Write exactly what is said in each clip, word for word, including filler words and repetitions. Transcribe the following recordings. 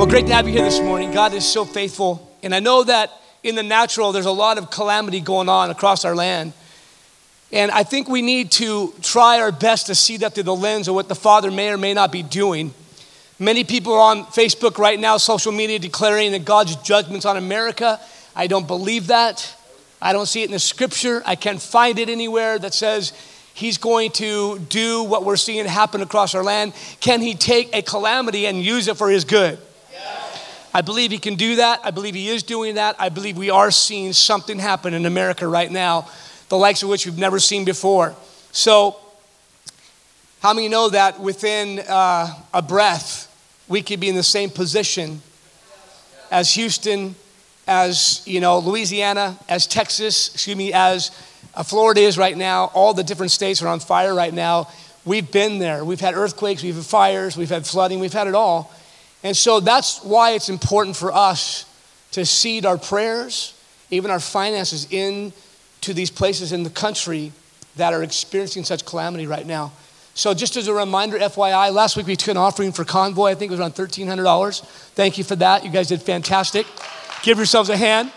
Well, great to have you here this morning. God is so faithful. And I know that in the natural, there's a lot of calamity going on across our land. And I think we need to try our best to see that through the lens of what the Father may or may not be doing. Many people are on Facebook right now, social media, declaring that God's judgment's on America. I don't believe that. I don't see it in the scripture. I can't find it anywhere that says he's going to do what we're seeing happen across our land. Can he take a calamity and use it for his good? I believe he can do that. I believe he is doing that. I believe we are seeing something happen in America right now, the likes of which we've never seen before. So, how many know that within uh, a breath, we could be in the same position as Houston, as, you know, Louisiana, as Texas, excuse me, as uh, Florida is right now. All the different states are on fire right now. We've been there. We've had earthquakes, we've had fires, we've had flooding, we've had it all. And so that's why it's important for us to seed our prayers, even our finances, into these places in the country that are experiencing such calamity right now. So just as a reminder, F Y I, last week we took an offering for Convoy. I think it was around thirteen hundred dollars. Thank you for that. You guys did fantastic. Give yourselves a hand.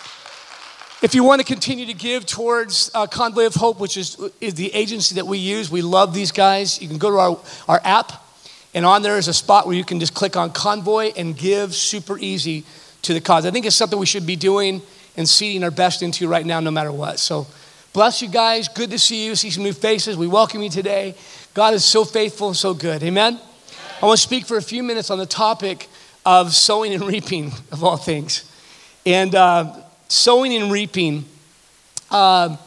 If you want to continue to give towards uh, Convoy of Hope, which is, is the agency that we use, we love these guys. You can go to our, our app. And on there is a spot where you can just click on Convoy and give super easy to the cause. I think it's something we should be doing and seeding our best into right now, no matter what. So bless you guys. Good to see you. See some new faces. We welcome you today. God is so faithful and so good. Amen? I want to speak for a few minutes on the topic of sowing and reaping, of all things. And uh, sowing and reaping, uh,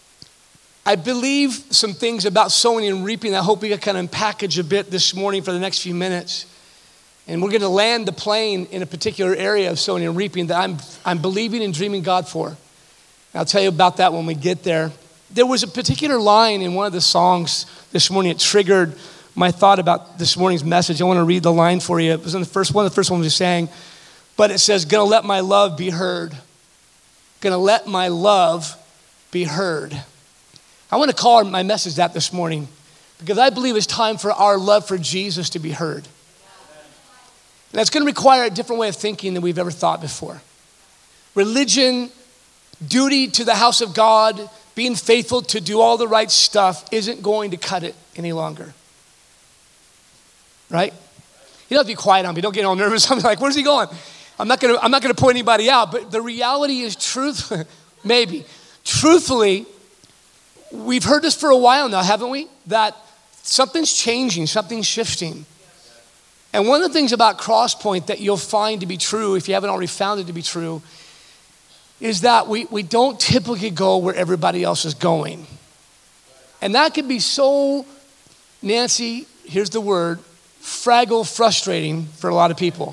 I believe some things about sowing and reaping that I hope we can kind of package a bit this morning for the next few minutes. And we're going to land the plane in a particular area of sowing and reaping that I'm I'm believing and dreaming God for. And I'll tell you about that when we get there. There was a particular line in one of the songs this morning. It triggered my thought about this morning's message. I want to read the line for you. It was in the first one, the first one we sang. But it says, gonna let my love be heard. Gonna let my love be heard. I want to call my message that this morning because I believe it's time for our love for Jesus to be heard. And that's going to require a different way of thinking than we've ever thought before. Religion, duty to the house of God, being faithful to do all the right stuff isn't going to cut it any longer. Right? You don't have to be quiet on me. Don't get all nervous. I'm like, where's he going? I'm not going to, I'm not going to point anybody out, but the reality is truth, maybe. Truthfully, we've heard this for a while now, haven't we? That something's changing, something's shifting. And one of the things about Crosspoint that you'll find to be true, if you haven't already found it to be true, is that we, we don't typically go where everybody else is going. And that can be so, Nancy, here's the word, fragile, frustrating for a lot of people.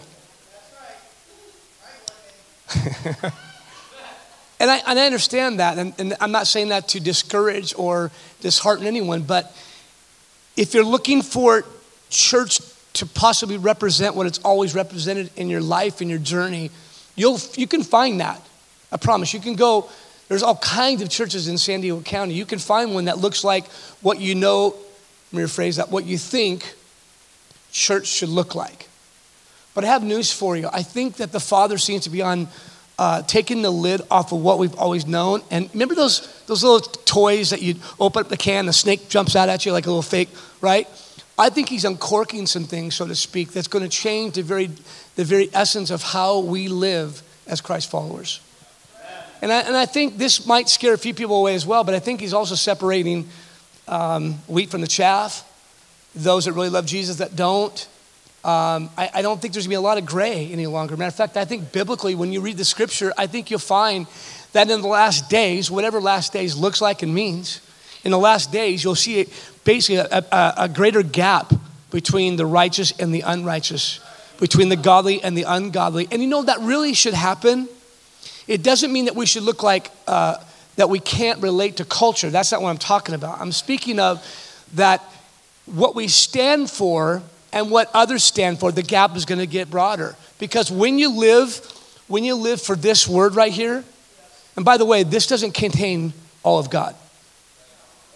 And I, and I understand that, and, and I'm not saying that to discourage or dishearten anyone, but if you're looking for church to possibly represent what it's always represented in your life, in your journey, you'll you can find that. I promise. You can go, there's all kinds of churches in San Diego County. You can find one that looks like what you know, let me rephrase that, what you think church should look like. But I have news for you. I think that the Father seems to be on Uh, taking the lid off of what we've always known. And remember those those little toys that you open up the can, the snake jumps out at you like a little fake, right? I think he's uncorking some things, so to speak, that's going to change the very the very essence of how we live as Christ followers. And I, and I think this might scare a few people away as well, but I think he's also separating um, wheat from the chaff, those that really love Jesus that don't. Um, I, I don't think there's going to be a lot of gray any longer. Matter of fact, I think biblically, when you read the scripture, I think you'll find that in the last days, whatever last days looks like and means, in the last days, you'll see basically a, a, a greater gap between the righteous and the unrighteous, between the godly and the ungodly. And you know, that really should happen. It doesn't mean that we should look like, uh, that we can't relate to culture. That's not what I'm talking about. I'm speaking of that what we stand for and what others stand for, the gap is going to get broader. Because when you live, when you live for this word right here, and by the way, this doesn't contain all of God,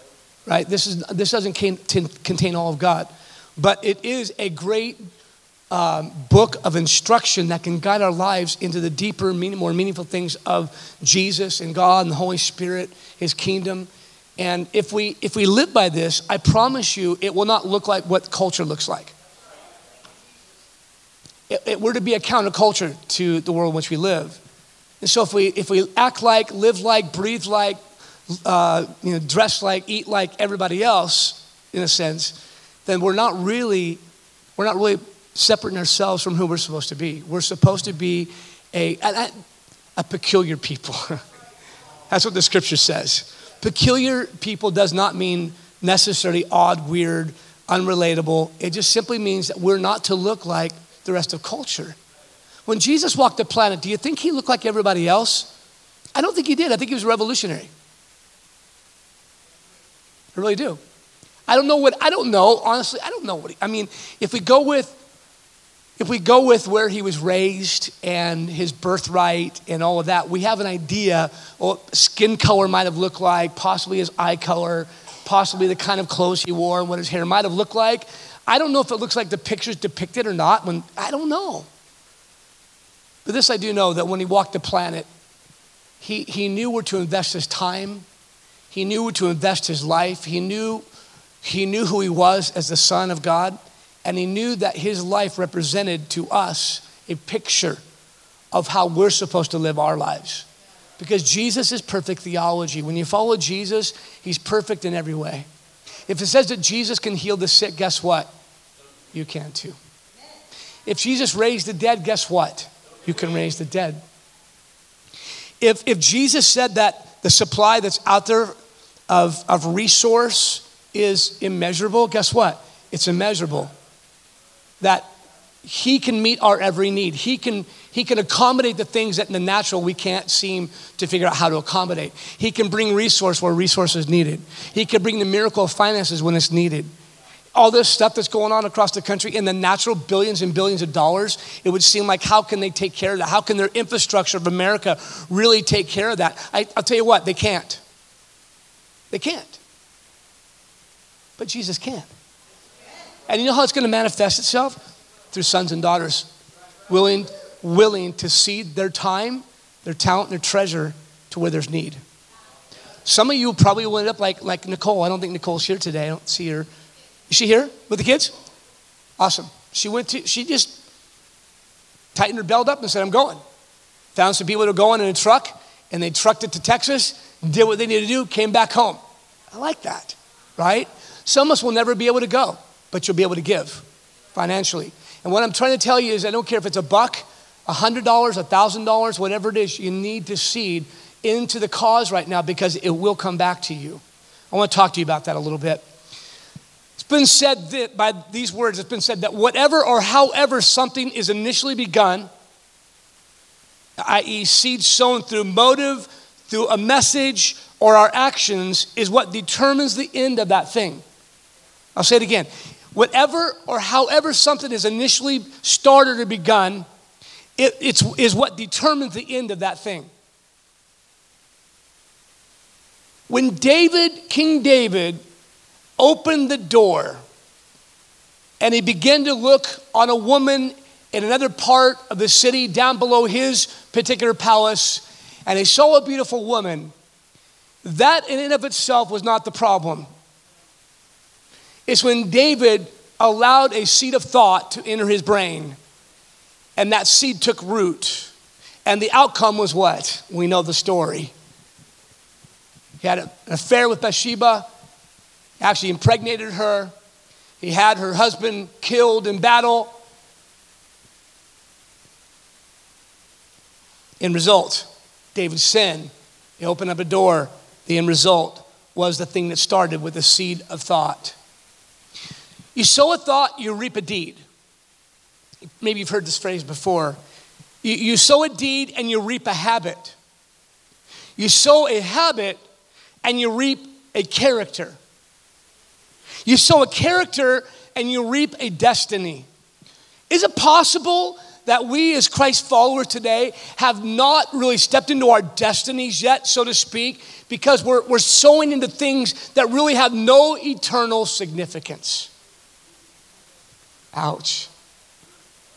right? This is this doesn't contain all of God, but it is a great um, book of instruction that can guide our lives into the deeper, meaning, more meaningful things of Jesus and God and the Holy Spirit, his kingdom. And if we if we live by this, I promise you, it will not look like what culture looks like. It, it, we're to be a counterculture to the world in which we live. And so if we if we act like, live like, breathe like, uh, you know, dress like, eat like everybody else, in a sense, then we're not really we're not really separating ourselves from who we're supposed to be. We're supposed to be a a, a peculiar people. That's what the scripture says. Peculiar people does not mean necessarily odd, weird, unrelatable. It just simply means that we're not to look like the rest of culture. When Jesus walked the planet, do you think he looked like everybody else? I don't think he did. I think he was revolutionary. I really do. I don't know what, I don't know, honestly, I don't know what he, I mean, if we go with, if we go with where he was raised and his birthright and all of that, we have an idea what skin color might have looked like, possibly his eye color, possibly the kind of clothes he wore and what his hair might have looked like. I don't know if it looks like the pictures depicted or not. When I don't know. But this I do know, that when he walked the planet, he, he knew where to invest his time. He knew where to invest his life. He knew, he knew who he was as the Son of God. And he knew that his life represented to us a picture of how we're supposed to live our lives. Because Jesus is perfect theology. When you follow Jesus, he's perfect in every way. If it says that Jesus can heal the sick, guess what? You can too. If Jesus raised the dead, guess what? You can raise the dead. If, if Jesus said that the supply that's out there of, of resource is immeasurable, guess what? It's immeasurable. That he can meet our every need. He can, he can accommodate the things that in the natural we can't seem to figure out how to accommodate. He can bring resource where resource is needed. He can bring the miracle of finances when it's needed. All this stuff that's going on across the country in the natural, billions and billions of dollars, it would seem like how can they take care of that? How can their infrastructure of America really take care of that? I, I'll tell you what, they can't. They can't. But Jesus can. And you know how it's going to manifest itself? Through sons and daughters willing, willing to cede their time, their talent, their treasure to where there's need. Some of you probably will end up like, like Nicole. I don't think Nicole's here today. I don't see her. Is she here with the kids? Awesome. She went to, she just tightened her belt up and said, I'm going. Found some people that were going in a truck, and they trucked it to Texas, did what they needed to do, came back home. I like that, right? Some of us will never be able to go, but you'll be able to give financially. And what I'm trying to tell you is I don't care if it's a buck, a hundred dollars, a thousand dollars, whatever it is, you need to seed into the cause right now because it will come back to you. I want to talk to you about that a little bit. It's been said that by these words, it's been said that whatever or however something is initially begun, that is seed sown through motive, through a message, or our actions, is what determines the end of that thing. I'll say it again. Whatever or however something is initially started or begun, it it's, is what determines the end of that thing. When David, King David, opened the door and he began to look on a woman in another part of the city down below his particular palace, and he saw a beautiful woman, that in and of itself was not the problem. It's when David allowed a seed of thought to enter his brain, and that seed took root. And the outcome was what? We know the story. He had an affair with Bathsheba, actually impregnated her. He had her husband killed in battle. End result, David sinned. He opened up a door. The end result was the thing that started with a seed of thought. You sow a thought, you reap a deed. Maybe you've heard this phrase before. You, you sow a deed and you reap a habit. You sow a habit and you reap a character. You sow a character and you reap a destiny. Is it possible that we as Christ followers today have not really stepped into our destinies yet, so to speak, because we're, we're sowing into things that really have no eternal significance? Ouch.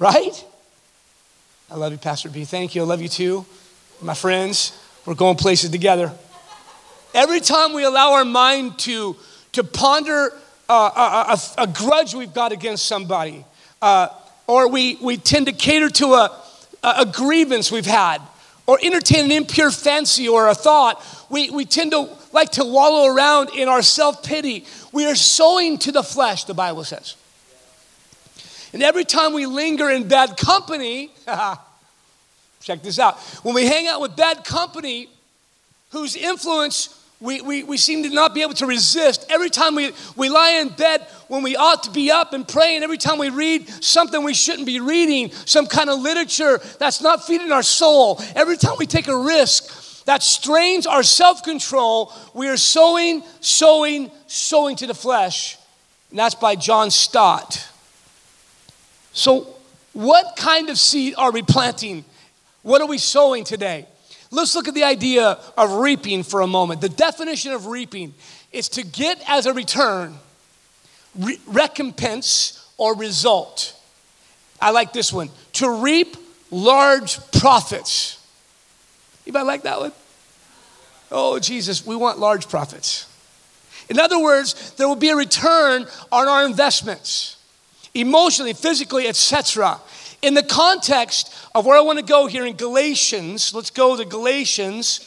right? I love you, Pastor B. Thank you. I love you too. My friends, we're going places together. Every time we allow our mind to, to ponder uh, a, a, a grudge we've got against somebody, uh, or we, we tend to cater to a, a grievance we've had, or entertain an impure fancy or a thought, we, we tend to like to wallow around in our self-pity. We are sowing to the flesh, the Bible says. And every time we linger in bad company, check this out, when we hang out with bad company whose influence we, we, we seem to not be able to resist, every time we, we lie in bed when we ought to be up and praying, every time we read something we shouldn't be reading, some kind of literature that's not feeding our soul, every time we take a risk that strains our self-control, we are sowing, sowing, sowing to the flesh. And that's by John Stott. So what kind of seed are we planting? What are we sowing today? Let's look at the idea of reaping for a moment. The definition of reaping is to get as a return, re- recompense, or result. I like this one. To reap large profits. Anybody like that one? Oh, Jesus, we want large profits. In other words, there will be a return on our investments, emotionally, physically, et cetera. In the context of where I want to go here in Galatians, let's go to Galatians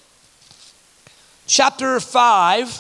chapter five.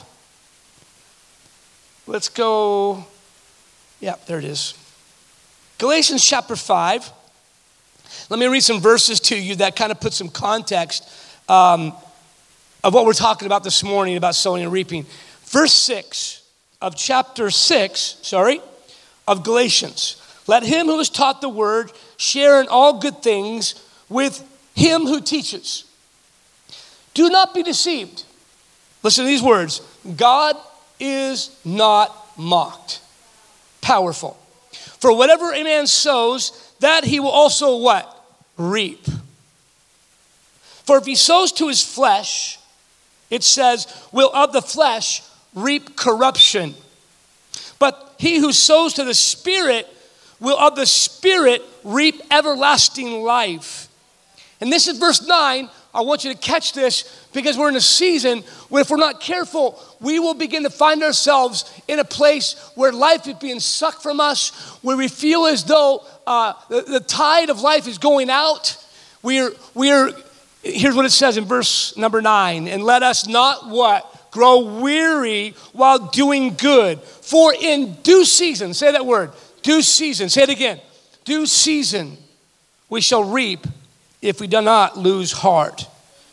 Let's go, yeah, there it is. Galatians chapter five. Let me read some verses to you that kind of put some context um, of what we're talking about this morning about sowing and reaping. Verse six of chapter six, sorry, of Galatians. Let him who is taught the word share in all good things with him who teaches. Do not be deceived. Listen to these words. God is not mocked. Powerful. For whatever a man sows, that he will also what? Reap. For if he sows to his flesh, it says, will of the flesh reap corruption. But he who sows to the Spirit will of the Spirit reap everlasting life. And this is verse nine. I want you to catch this because we're in a season where if we're not careful, we will begin to find ourselves in a place where life is being sucked from us, where we feel as though uh, the, the tide of life is going out. We're, we're, here's what it says in verse number nine. And let us not what? Grow weary while doing good. For in due season, say that word, due season, say it again, due season, we shall reap if we do not lose heart.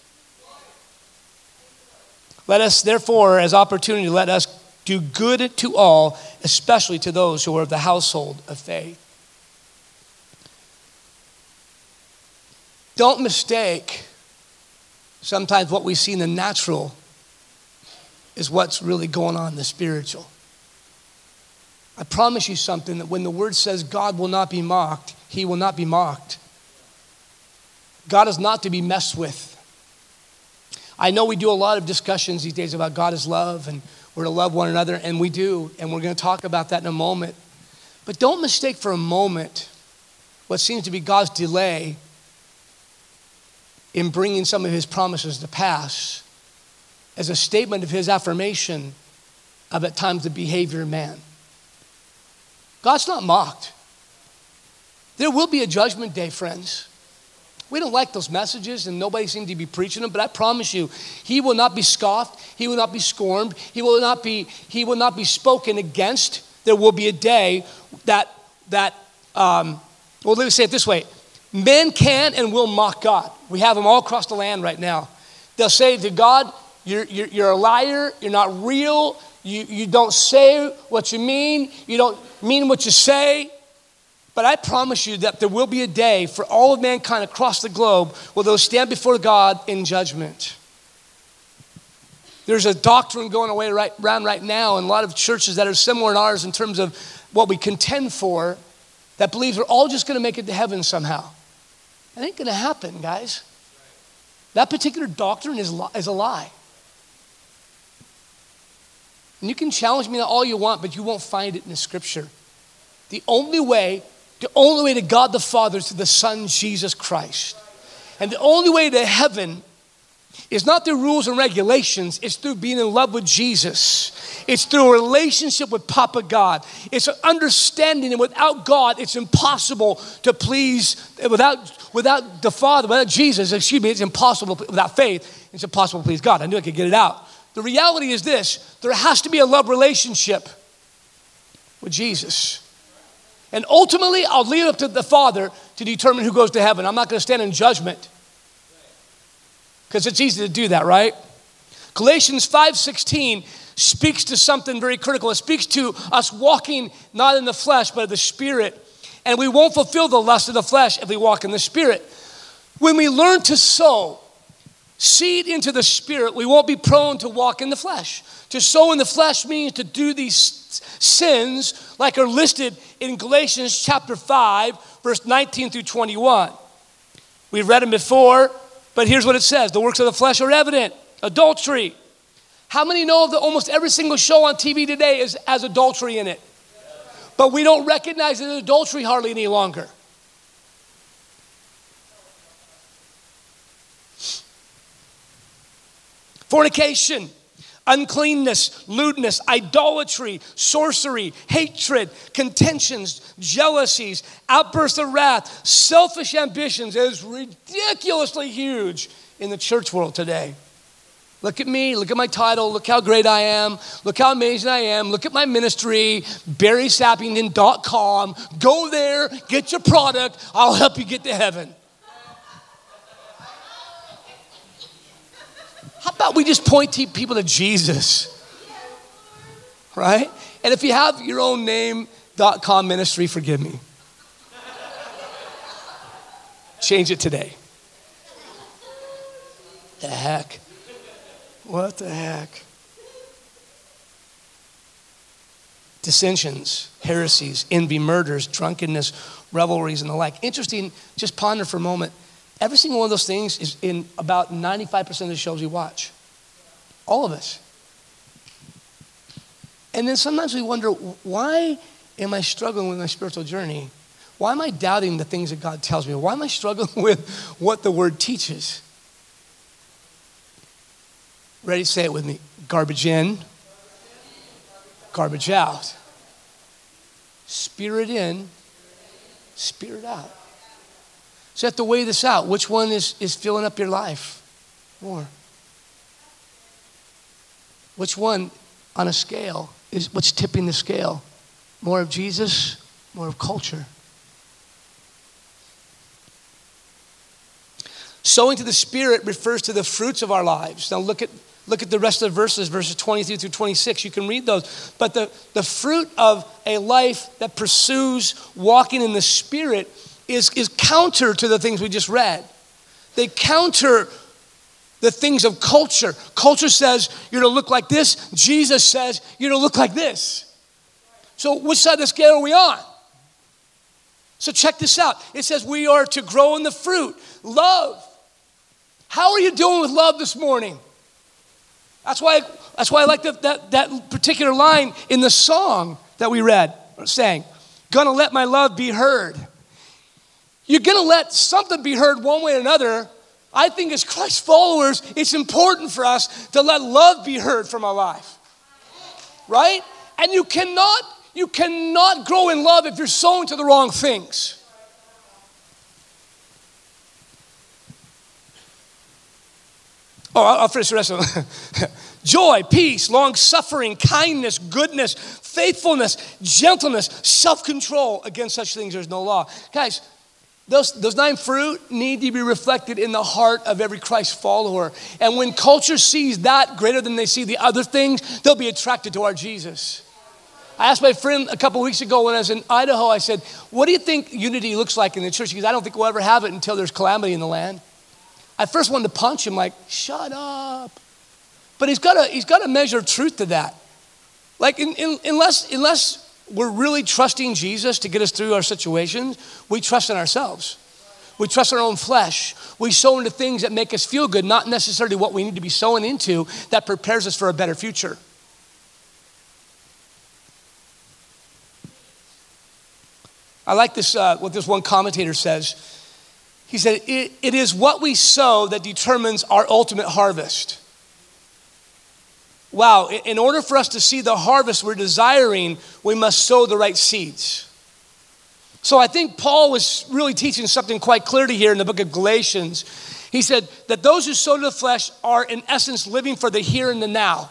Let us, therefore, as opportunity, let us do good to all, especially to those who are of the household of faith. Don't mistake sometimes what we see in the natural is what's really going on in the spiritual. I promise you something, that when the word says God will not be mocked, he will not be mocked. God is not to be messed with. I know we do a lot of discussions these days about God is love and we're to love one another, and we do, and we're going to talk about that in a moment. But don't mistake for a moment what seems to be God's delay in bringing some of his promises to pass as a statement of his affirmation of at times the behavior of man. God's not mocked. There will be a judgment day, friends. We don't like those messages and nobody seems to be preaching them, but I promise you, he will not be scoffed, he will not be scorned, he will not be, he will not be spoken against. There will be a day that, that um, well, let me say it this way. Men can and will mock God. We have them all across the land right now. They'll say to God, you're, you're, you're a liar, you're not real, you, you don't say what you mean, you don't mean what you say. But I promise you that there will be a day for all of mankind across the globe where they'll stand before God in judgment. There's a doctrine going away right, around right now in a lot of churches that are similar to ours in terms of what we contend for, that believes we're all just going to make it to heaven somehow. That ain't going to happen, guys. That particular doctrine is, is a lie. And you can challenge me all you want, but you won't find it in the scripture. The only way The only way to God the Father is through the Son, Jesus Christ. And the only way to heaven is not through rules and regulations. It's through being in love with Jesus. It's through a relationship with Papa God. It's an understanding that without God, it's impossible to please, without, without the Father, without Jesus, excuse me, it's impossible, without faith, it's impossible to please God. I knew I could get it out. The reality is this: there has to be a love relationship with Jesus. And ultimately, I'll leave it up to the Father to determine who goes to heaven. I'm not going to stand in judgment, because it's easy to do that, right? Galatians five sixteen speaks to something very critical. It speaks to us walking not in the flesh, but in the Spirit. And we won't fulfill the lust of the flesh if we walk in the Spirit. When we learn to sow seed into the Spirit, we won't be prone to walk in the flesh. To sow in the flesh means to do these sins like are listed in Galatians chapter five, verse nineteen through twenty-one. We've read them before, but here's what it says. The works of the flesh are evident. Adultery. How many know that almost every single show on T V today is, has adultery in it? But we don't recognize it as adultery hardly any longer. Fornication, uncleanness, lewdness, idolatry, sorcery, hatred, contentions, jealousies, outbursts of wrath, selfish ambitions is ridiculously huge in the church world today. Look at me, look at my title, look how great I am, look how amazing I am, look at my ministry, barry sappington dot com. Go there, get your product, I'll help you get to heaven. How about we just point to people to Jesus, right? And if you have your own name dot com ministry, forgive me. Change it today. The heck? What the heck? Dissensions, heresies, envy, murders, drunkenness, revelries, and the like. Interesting, just ponder for a moment. Every single one of those things is in about ninety-five percent of the shows we watch. All of us. And then sometimes we wonder, why am I struggling with my spiritual journey? Why am I doubting the things that God tells me? Why am I struggling with what the Word teaches? Ready? Say it with me. Garbage in, garbage out. Spirit in, spirit out. So you have to weigh this out. Which one is, is filling up your life more? Which one on a scale is what's tipping the scale? More of Jesus, more of culture? Sowing to the Spirit refers to the fruits of our lives. Now look at look at the rest of the verses, verses twenty-three through twenty-six. You can read those. But the, the fruit of a life that pursues walking in the Spirit is, is counter to the things we just read. They counter the things of culture. Culture says you're to look like this. Jesus says you're to look like this. So which side of the scale are we on? So check this out. It says we are to grow in the fruit. Love. How are you doing with love this morning? That's why, that's why I like the, that, that particular line in the song that we read, or sang. Gonna let my love be heard. You're gonna let something be heard one way or another. I think as Christ followers, it's important for us to let love be heard from our life. Right? And you cannot, you cannot grow in love if you're sowing to the wrong things. Oh, I'll finish the rest of them. Joy, peace, long-suffering, kindness, goodness, faithfulness, gentleness, self-control. Against such things there's no law. Guys, those, those nine fruit need to be reflected in the heart of every Christ follower. And when culture sees that greater than they see the other things, they'll be attracted to our Jesus. I asked my friend a couple weeks ago when I was in Idaho, I said, what do you think unity looks like in the church? He goes, I don't think we'll ever have it until there's calamity in the land. I first wanted to punch him like, shut up. But he's got a he's got a measure of truth to that. Like in, in, unless unless we're really trusting Jesus to get us through our situations, we trust in ourselves. We trust in our own flesh. We sow into things that make us feel good, not necessarily what we need to be sowing into that prepares us for a better future. I like this, uh, what this one commentator says. He said, it, it is what we sow that determines our ultimate harvest. Wow, in order for us to see the harvest we're desiring, we must sow the right seeds. So I think Paul was really teaching something quite clearly here in the book of Galatians. He said that those who sow to the flesh are in essence living for the here and the now.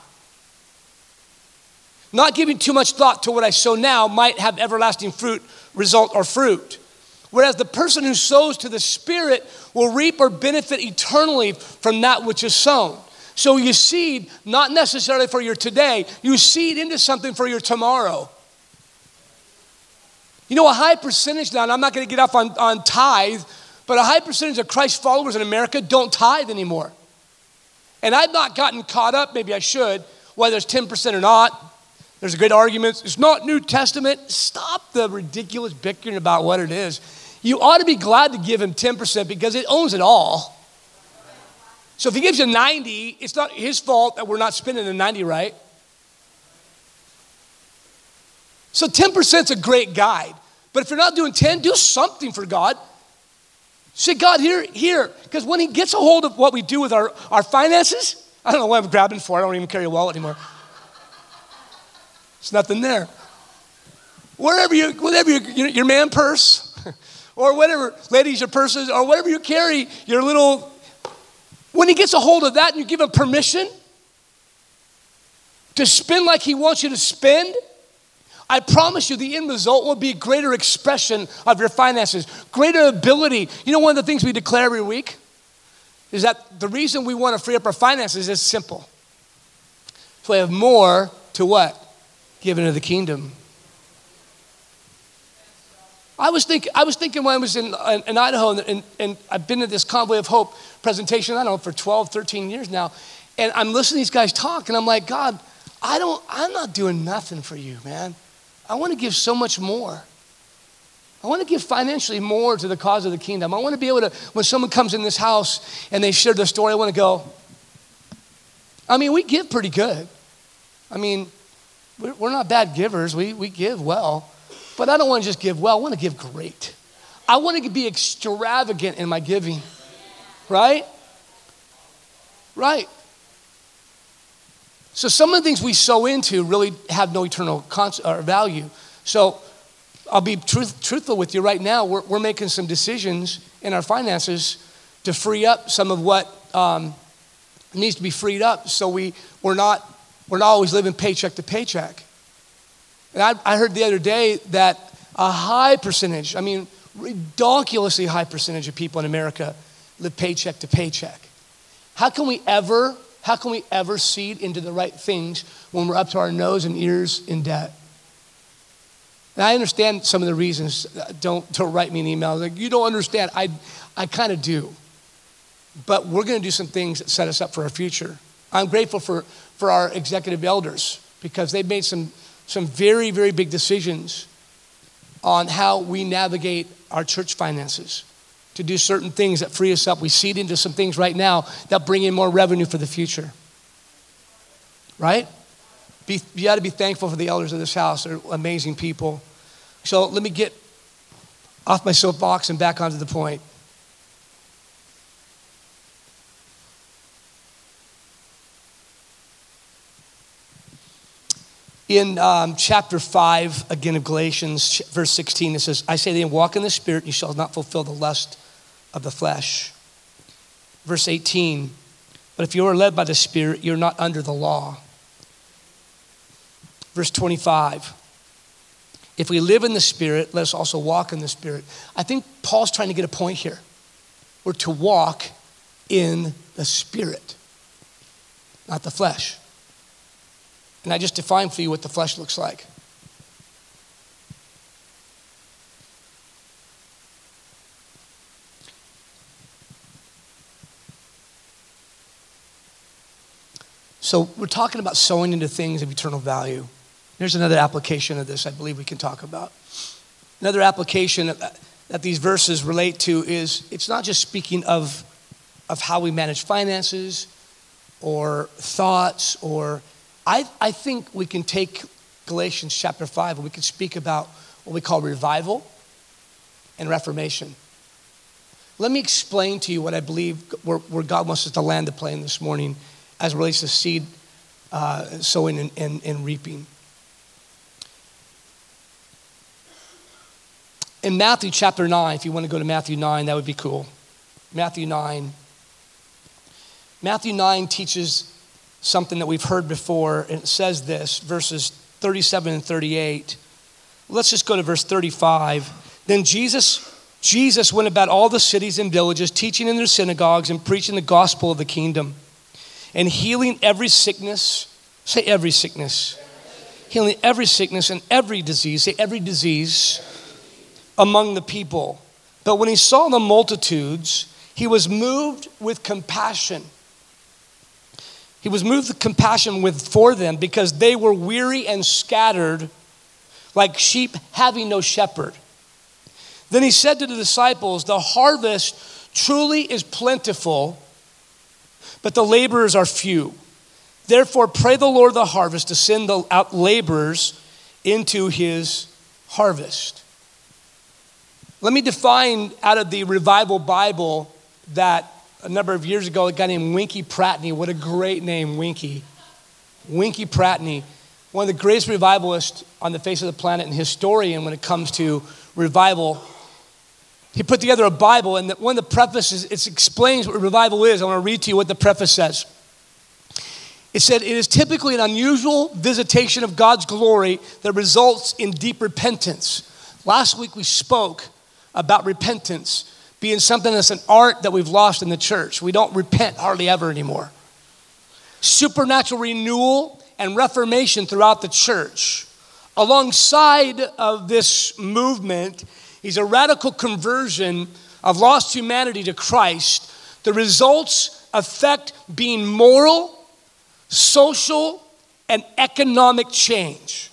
Not giving too much thought to what I sow now might have everlasting fruit, result, or fruit. Whereas the person who sows to the Spirit will reap or benefit eternally from that which is sown. So you seed not necessarily for your today, you seed into something for your tomorrow. You know, a high percentage now, and I'm not going to get off on, on tithe, but a high percentage of Christ followers in America don't tithe anymore. And I've not gotten caught up, maybe I should, whether it's ten percent or not. There's a great argument. It's not New Testament. Stop the ridiculous bickering about what it is. You ought to be glad to give him ten percent because it owns it all. So if he gives you ninety, it's not his fault that we're not spending the ninety right. So ten percent is a great guide. But if you're not doing ten, do something for God. Say, God, here, here. Because when he gets a hold of what we do with our, our finances, I don't know what I'm grabbing for. I don't even carry a wallet anymore. There's nothing there. Wherever you, whatever you, your, your man purse, or whatever, ladies, your purses, or whatever you carry, your little, when he gets a hold of that and you give him permission to spend like he wants you to spend, I promise you the end result will be greater expression of your finances, greater ability. You know, one of the things we declare every week is that the reason we want to free up our finances is simple. So we have more to what? Give into the kingdom. I was thinking, I was thinking when I was in, in, in Idaho, and, and, and I've been at this Convoy of Hope presentation, I don't know, for twelve, thirteen years now, and I'm listening to these guys talk, and I'm like, God, I don't, I'm not doing nothing for you, man. I want to give so much more. I want to give financially more to the cause of the kingdom. I want to be able to, when someone comes in this house and they share their story, I want to go, I mean, we give pretty good. I mean, we're, we're not bad givers. We, we give well. But I don't want to just give well. I want to give great. I want to be extravagant in my giving. Right? Right. So some of the things we sow into really have no eternal cons- or value. So I'll be truth, truthful with you right now. We're, we're making some decisions in our finances to free up some of what um, needs to be freed up, so we, we're, not, we're not always living paycheck to paycheck. And I, I heard the other day that a high percentage, I mean, ridiculously high percentage of people in America live paycheck to paycheck. How can we ever... How can we ever seed into the right things when we're up to our nose and ears in debt? And I understand some of the reasons. Don't, don't write me an email like, you don't understand. I, I kind of do. But we're going to do some things that set us up for our future. I'm grateful for, for our executive elders because they've made some, some very, very big decisions on how we navigate our church finances, to do certain things that free us up. We seed into some things right now that bring in more revenue for the future. Right? Be, you got to be thankful for the elders of this house. They're amazing people. So let me get off my soapbox and back onto the point. In um, chapter five, again of Galatians, verse sixteen, it says, I say then, walk in the Spirit, you shall not fulfill the lust of the flesh. Verse eighteen, but if you are led by the Spirit, you're not under the law. Verse twenty-five, if we live in the Spirit, let us also walk in the Spirit. I think Paul's trying to get a point here. We're to walk in the Spirit, not the flesh. And I just defined for you what the flesh looks like. So we're talking about sowing into things of eternal value. There's another application of this I believe we can talk about. Another application that these verses relate to is it's not just speaking of, of how we manage finances or thoughts or I, I think we can take Galatians chapter five and we can speak about what we call revival and reformation. Let me explain to you what I believe where, where God wants us to land the plane this morning as it relates to seed uh, sowing and, and, and reaping. In Matthew chapter nine, if you want to go to Matthew nine, that would be cool. Matthew nine. Matthew nine teaches something that we've heard before, and it says this, verses thirty-seven and thirty-eight. Let's just go to verse thirty-five. Then Jesus, Jesus went about all the cities and villages, teaching in their synagogues and preaching the gospel of the kingdom, and healing every sickness. Say every sickness. Healing every sickness and every disease. Say every disease among the people. But when he saw the multitudes, he was moved with compassion. He was moved with compassion with, for them because they were weary and scattered like sheep having no shepherd. Then he said to the disciples, the harvest truly is plentiful, but the laborers are few. Therefore, pray the Lord of the harvest to send out laborers into his harvest. Let me define out of the Revival Bible that a number of years ago, a guy named Winky Pratney, what a great name, Winky. Winky Pratney, one of the greatest revivalists on the face of the planet and historian when it comes to revival. He put together a Bible, and one of the prefaces, it explains what revival is. I want to read to you what the preface says. It said, it is typically an unusual visitation of God's glory that results in deep repentance. Last week we spoke about repentance being something that's an art that we've lost in the church. We don't repent hardly ever anymore. Supernatural renewal and reformation throughout the church. Alongside of this movement is a radical conversion of lost humanity to Christ. The results affect being moral, social, and economic change.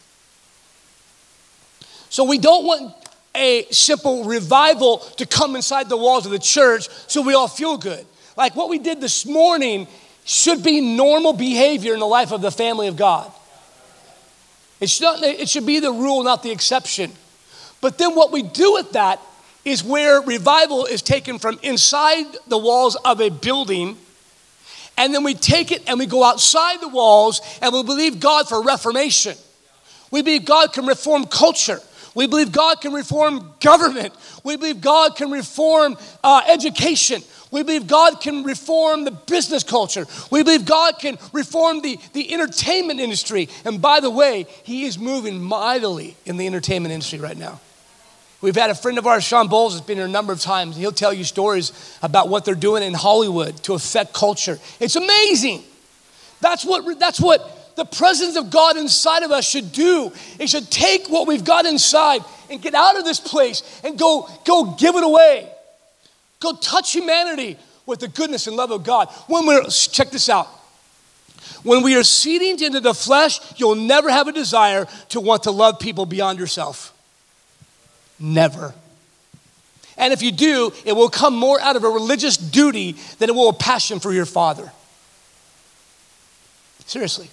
So we don't want a simple revival to come inside the walls of the church so we all feel good. Like what we did this morning should be normal behavior in the life of the family of God. It should, not, it should be the rule, not the exception. But then what we do with that is where revival is taken from inside the walls of a building, and then we take it and we go outside the walls and we believe God for reformation. We believe God can reform culture. We believe God can reform government. We believe God can reform uh, education. We believe God can reform the business culture. We believe God can reform the, the entertainment industry. And by the way, he is moving mightily in the entertainment industry right now. We've had a friend of ours, Sean Bowles, has been here a number of times. And he'll tell you stories about what they're doing in Hollywood to affect culture. It's amazing. That's what, that's what the presence of God inside of us should do. It should take what we've got inside and get out of this place and go, go give it away. Go touch humanity with the goodness and love of God. When we're, check this out. When we are seeding into the flesh, you'll never have a desire to want to love people beyond yourself. Never. And if you do, it will come more out of a religious duty than it will a passion for your Father. Seriously.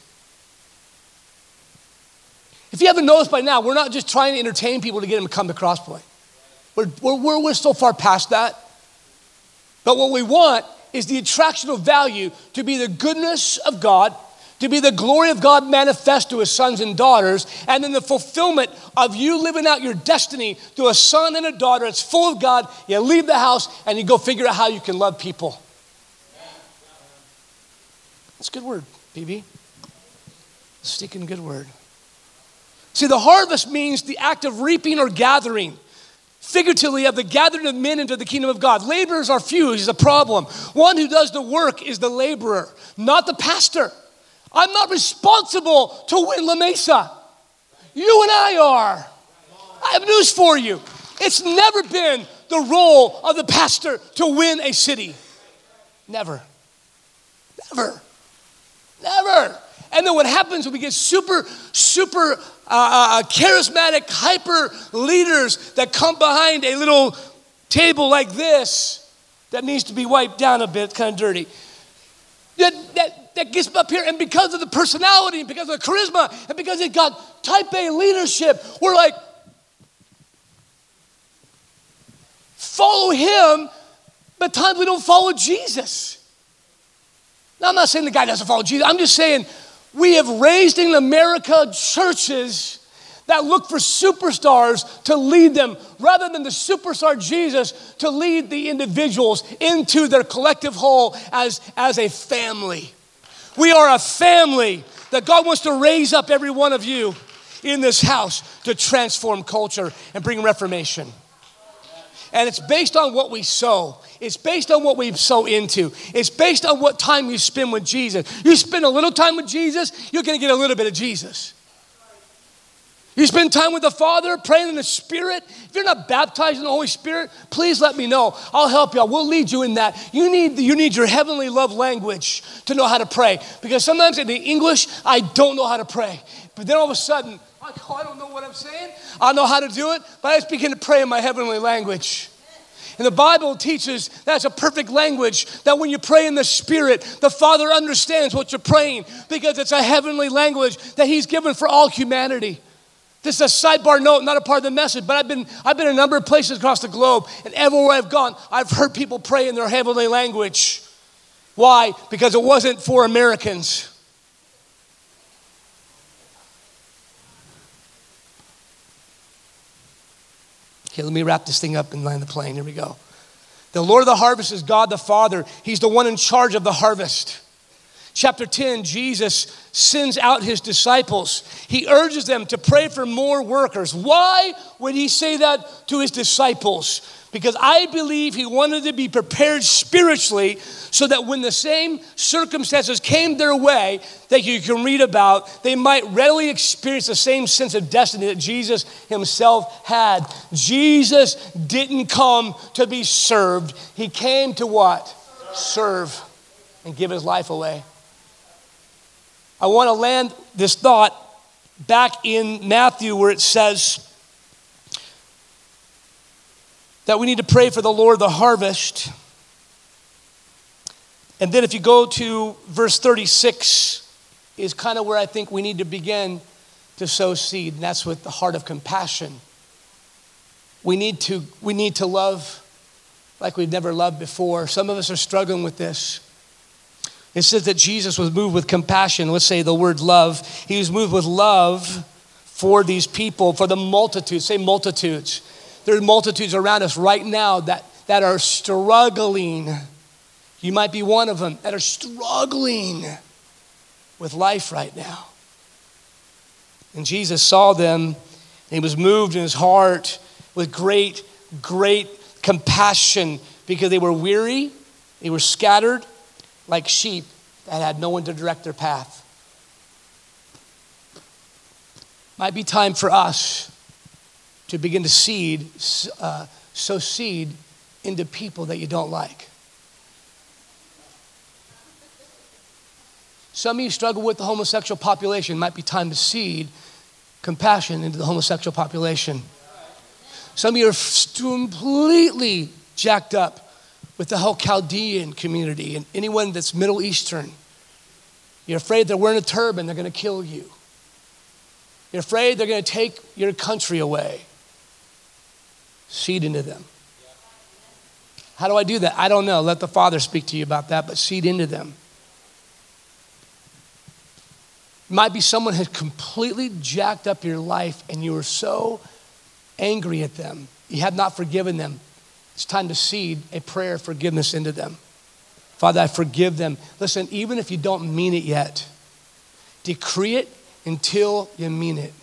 If you haven't noticed by now, we're not just trying to entertain people to get them to come to Crosspoint. We're, we're, we're so far past that. But what we want is the attractional value to be the goodness of God, to be the glory of God manifest to his sons and daughters, and then the fulfillment of you living out your destiny through a son and a daughter that's full of God. You leave the house and you go figure out how you can love people. That's a good word, B B. Sticking good word. See, the harvest means the act of reaping or gathering. Figuratively, of the gathering of men into the kingdom of God. Laborers are few is the problem. One who does the work is the laborer, not the pastor. I'm not responsible to win La Mesa. You and I are. I have news for you. It's never been the role of the pastor to win a city. Never. Never. Never. And then what happens when we get super, super uh, uh, charismatic, hyper leaders that come behind a little table like this that needs to be wiped down a bit, kind of dirty. That, that, that gets up here, and because of the personality, and because of the charisma, and because it got type A leadership, we're like, follow him, but times we don't follow Jesus. Now, I'm not saying the guy doesn't follow Jesus. I'm just saying we have raised in America churches that look for superstars to lead them rather than the superstar Jesus to lead the individuals into their collective whole as, as a family. We are a family that God wants to raise up every one of you in this house to transform culture and bring reformation. And it's based on what we sow. It's based on what we sow into. It's based on what time you spend with Jesus. You spend a little time with Jesus, you're going to get a little bit of Jesus. You spend time with the Father, praying in the Spirit. If you're not baptized in the Holy Spirit, please let me know. I'll help you. We'll lead you in that. You need, you need your heavenly love language to know how to pray. Because sometimes in the English, I don't know how to pray. But then all of a sudden, oh, I don't know what I'm saying. I know how to do it, but I just begin to pray in my heavenly language. And the Bible teaches that's a perfect language, that when you pray in the Spirit, the Father understands what you're praying because it's a heavenly language that he's given for all humanity. This is a sidebar note, not a part of the message, but I've been, I've been in a number of places across the globe, and everywhere I've gone, I've heard people pray in their heavenly language. Why? Because it wasn't for Americans. Okay, let me wrap this thing up and land the plane. Here we go. The Lord of the harvest is God the Father. He's the one in charge of the harvest. Chapter ten, Jesus sends out his disciples. He urges them to pray for more workers. Why would he say that to his disciples? Because I believe he wanted to be prepared spiritually so that when the same circumstances came their way that you can read about, they might readily experience the same sense of destiny that Jesus himself had. Jesus didn't come to be served. He came to what? Serve and give his life away. I want to land this thought back in Matthew where it says that we need to pray for the Lord of the harvest. And then if you go to verse thirty-six is kind of where I think we need to begin to sow seed. And that's with the heart of compassion. We need to, we need to love like we've never loved before. Some of us are struggling with this. It says that Jesus was moved with compassion. Let's say the word love. He was moved with love for these people, for the multitudes. Say multitudes. There are multitudes around us right now that, that are struggling. You might be one of them that are struggling with life right now. And Jesus saw them, and he was moved in his heart with great, great compassion because they were weary, they were scattered like sheep that had no one to direct their path. Might be time for us to begin to seed, uh, sow seed into people that you don't like. Some of you struggle with the homosexual population. Might be time to seed compassion into the homosexual population. Some of you are completely jacked up with the whole Chaldean community and anyone that's Middle Eastern. You're afraid they're wearing a turban, they're going to kill you. You're afraid they're going to take your country away. Seed into them. How do I do that? I don't know. Let the Father speak to you about that, but seed into them. It might be someone has completely jacked up your life and you are so angry at them. You have not forgiven them. It's time to seed a prayer of forgiveness into them. Father, I forgive them. Listen, even if you don't mean it yet, decree it until you mean it.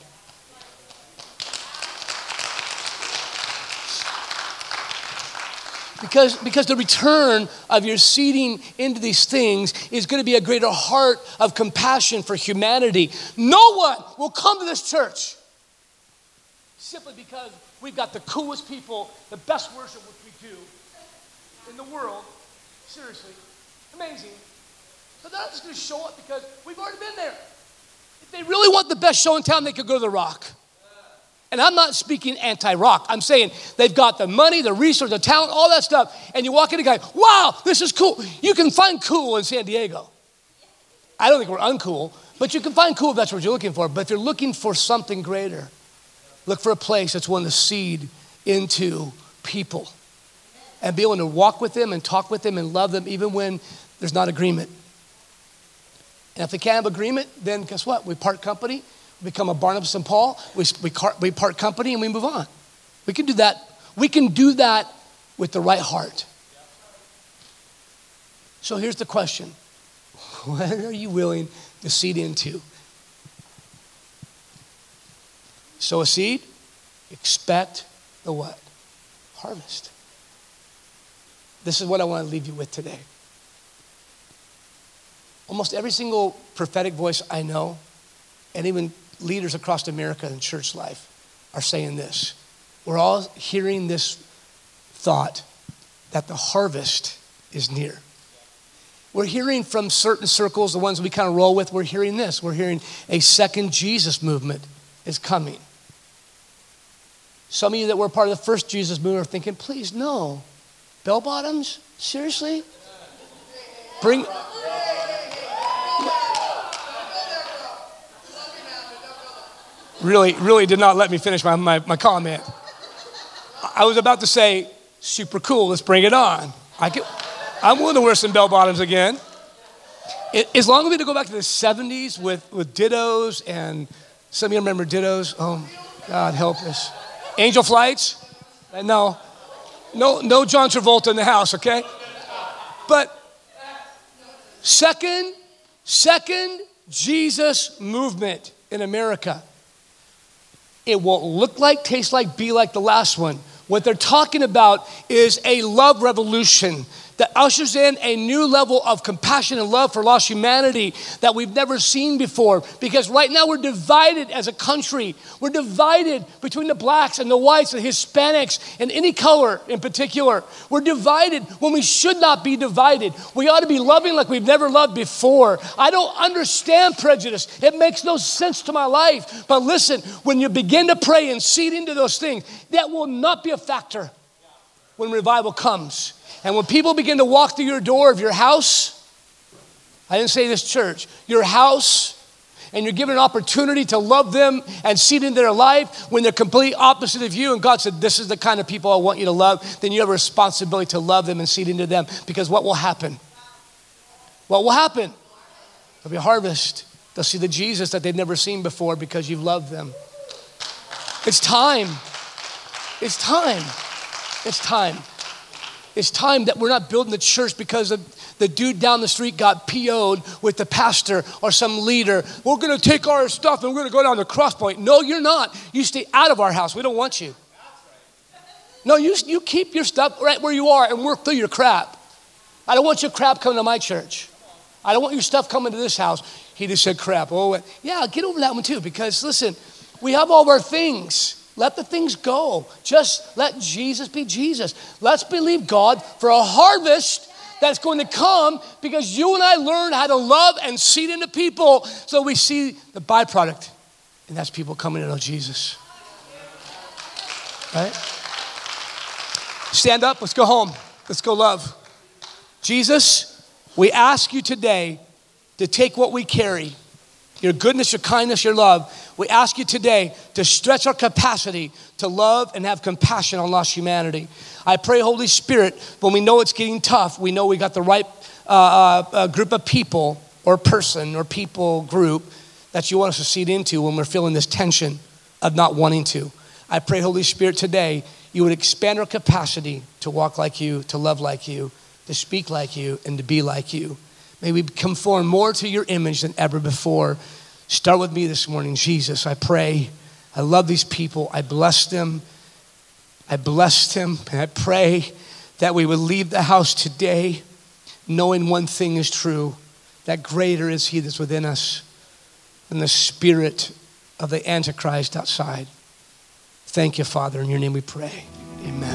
Because, because the return of your seeding into these things is going to be a greater heart of compassion for humanity. No one will come to this church simply because we've got the coolest people, the best worship which we do in the world. Seriously, amazing. So they're not just going to show up because we've already been there. If they really want the best show in town, they could go to the Rock. And I'm not speaking anti-rock. I'm saying they've got the money, the resources, the talent, all that stuff. And you walk in and go, wow, this is cool. You can find cool in San Diego. I don't think we're uncool, but you can find cool if that's what you're looking for. But if you're looking for something greater, look for a place that's willing to seed into people. and be able to walk with them and talk with them and love them even when there's not agreement. And if they can't have agreement, then guess what? We part company, we become a Barnabas and Paul, we, we, we part company and we move on. We can do that. We can do that with the right heart. So here's the question. What are you willing to seed into? Sow a seed, expect the what? Harvest. This is what I want to leave you with today. Almost every single prophetic voice I know, and even leaders across America in church life, are saying this. We're all hearing this thought that the harvest is near. We're hearing from certain circles, the ones we kind of roll with, we're hearing this. We're hearing a second Jesus movement is coming. Some of you that were part of the first Jesus movement are thinking, please, no. Bell bottoms? Seriously? Bring... Really, really did not let me finish my, my, my comment. I was about to say, super cool, let's bring it on. I can, I'm willing to wear some bell bottoms again. It, as long as we to go back to the seventies with, with dittos, and some of you remember dittos. Oh, God help us. Angel flights? No, no, no John Travolta in the house, okay? But second, second Jesus movement in America. It won't look like, taste like, be like the last one. What they're talking about is a love revolution that ushers in a new level of compassion and love for lost humanity that we've never seen before. Because right now we're divided as a country. We're divided between the blacks and the whites, the Hispanics, and any color in particular. We're divided when we should not be divided. We ought to be loving like we've never loved before. I don't understand prejudice. It makes no sense to my life. But listen, when you begin to pray and seed into those things, that will not be a factor when revival comes. And when people begin to walk through your door of your house, I didn't say this church, your house, and you're given an opportunity to love them and seed into their life when they're complete opposite of you, and God said, this is the kind of people I want you to love, then you have a responsibility to love them and seed into them. Because what will happen? What will happen? There'll be a harvest. They'll see the Jesus that they've never seen before because you've loved them. It's time. It's time. It's time. It's time that we're not building the church because of the dude down the street got P O'd with the pastor or some leader. We're going to take our stuff and we're going to go down to Cross Point. No, you're not. You stay out of our house. We don't want you. No, you, you keep your stuff right where you are and work through your crap. I don't want your crap coming to my church. I don't want your stuff coming to this house. He just said crap. Oh, yeah, get over that one too, because listen, we have all of our things. Let the things go. Just let Jesus be Jesus. Let's believe God for a harvest that's going to come because you and I learn how to love and seed into people so we see the byproduct. And that's people coming to know Jesus. Right? Stand up. Let's go home. Let's go love. Jesus, we ask you today to take what we carry, your goodness, your kindness, your love. We ask you today to stretch our capacity to love and have compassion on lost humanity. I pray, Holy Spirit, when we know it's getting tough, we know we got the right uh, uh, group of people or person or people group that you want us to seed into when we're feeling this tension of not wanting to. I pray, Holy Spirit, today you would expand our capacity to walk like you, to love like you, to speak like you, and to be like you. May we conform more to your image than ever before. Start with me this morning, Jesus. I pray. I love these people. I bless them. I bless them. And I pray that we would leave the house today knowing one thing is true, that greater is he that's within us than the spirit of the Antichrist outside. Thank you, Father. In your name we pray. Amen.